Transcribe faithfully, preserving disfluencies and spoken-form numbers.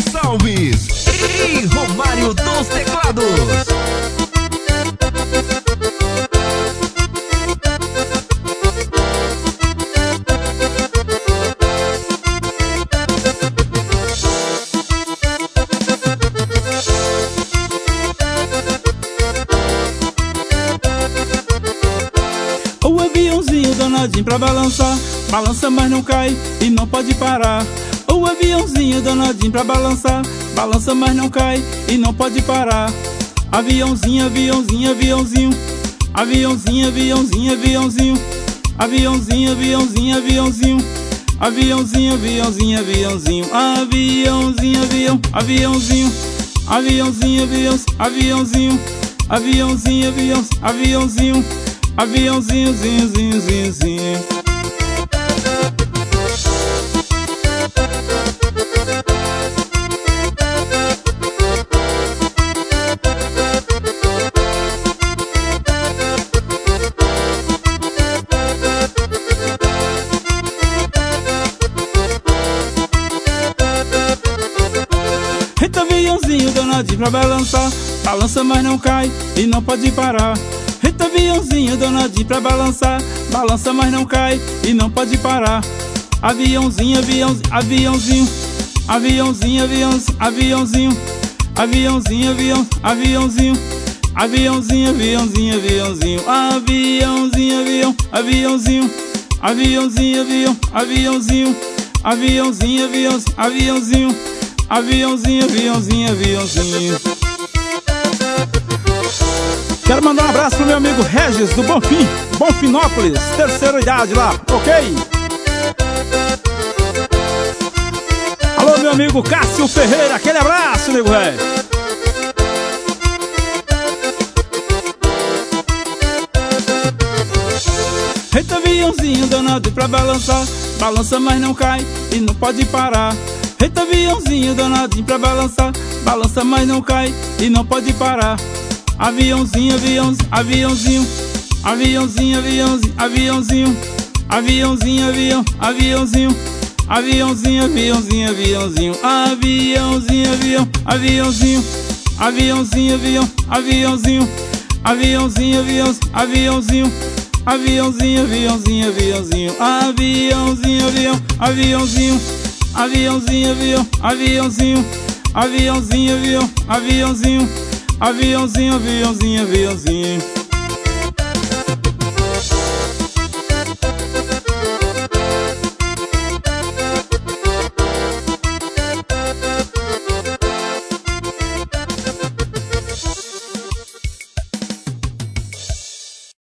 Gonçalves e Romário dos Teclados. O aviãozinho danadinho pra balançar, balança mas não cai e não pode parar. O aviãozinho danadinho pra balançar, balança mas não cai e não pode parar. Aviãozinho, aviãozinho, aviãozinho, aviãozinho, aviãozinho, aviãozinho, aviãozinho, aviãozinho, aviãozinho, aviãozinho, aviãozinho, aviãozinho, aviãozinho, avião, aviãozinho, aviãozinho, aviãozinho, aviãozinho, aviãozinho, aviãozinho, aviãozinho, aviãozinho, zinho, zinho, zinho, zinho. Eita, aviãozinho danadinho pra balançar, balança mas não cai e não pode parar. Eita, aviãozinho danadinho pra balançar, balança mas não cai e não pode parar. Aviãozinho, aviãozinho, aviãozinho, aviãozinho, aviãozinho, aviãozinho, aviãozinho, aviãozinho, aviãozinho, aviãozinho, aviãozinho, aviãozinho, avião, aviãozinho, aviãozinho, avião, aviãozinho, aviãozinho, aviãozinho, aviãozinho, aviãozinho, aviãozinho, aviãozinho. Quero mandar um abraço pro meu amigo Regis do Bonfim, Bonfinópolis, terceira idade lá, ok? Alô, meu amigo Cássio Ferreira, aquele abraço, nego velho. Eita, aviãozinho danado pra balançar, balança mas não cai e não pode parar. Eita, aviãozinho danadinho pra balançar, balança mas não cai e não pode parar. Aviãozinho, aviãozinho, aviãozinho, aviãozinho, aviãozinho, aviãozinho, aviãozinho, avião, aviãozinho, aviãozinho, aviãozinho, aviãozinho, aviãozinho, avião, aviãozinho, aviãozinho, avião, aviãozinho, aviãozinho, aviãozinho, aviãozinho, aviãozinho, aviãozinho, aviãozinho, avião, aviãozinho, aviãozinho, avião, aviãozinho, aviãozinho, avião, aviãozinho, aviãozinho, aviãozinho, aviãozinho.